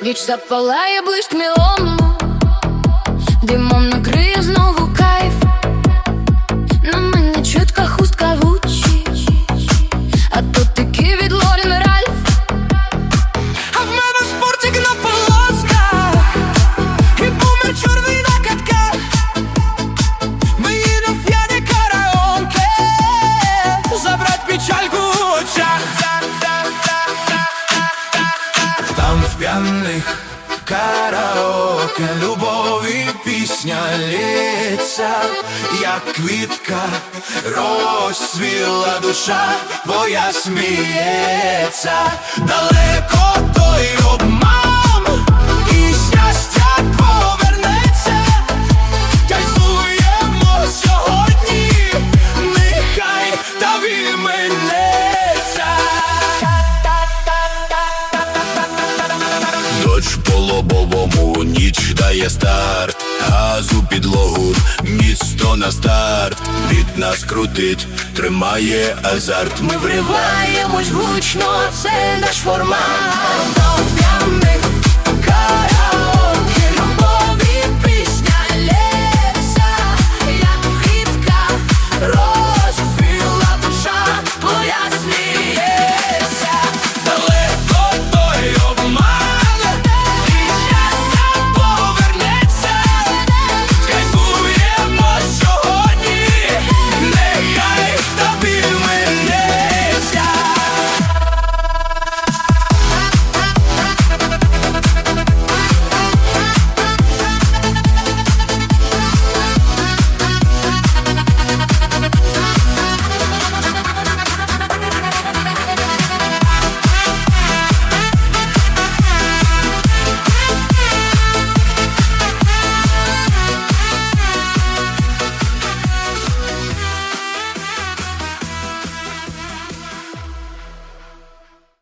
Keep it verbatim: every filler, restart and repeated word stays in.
Ніч запалає блиск мілому, димом накриє знову кайф. На мені чітка хустка Гуччі, а тут таки від Лорен Ральф. А в мене спортик на полосках і бумер чорний на катках. Ми їдем в п'яне караоке, забрать печальку в очах. Там в п'яних караоке любові пісня лється, як квітка розцвіла душа твоя сміється. Далеко той обман, і щастя повернеться. Кайфуємо сьогодні, нехай та віменеться. Дощ по лобовому, ніч дає старт. Газу підлогу, місто на старт. Біт нас крутить, тримає азарт. Ми вриваємось гучно, це наш формат. До п'яних караоке.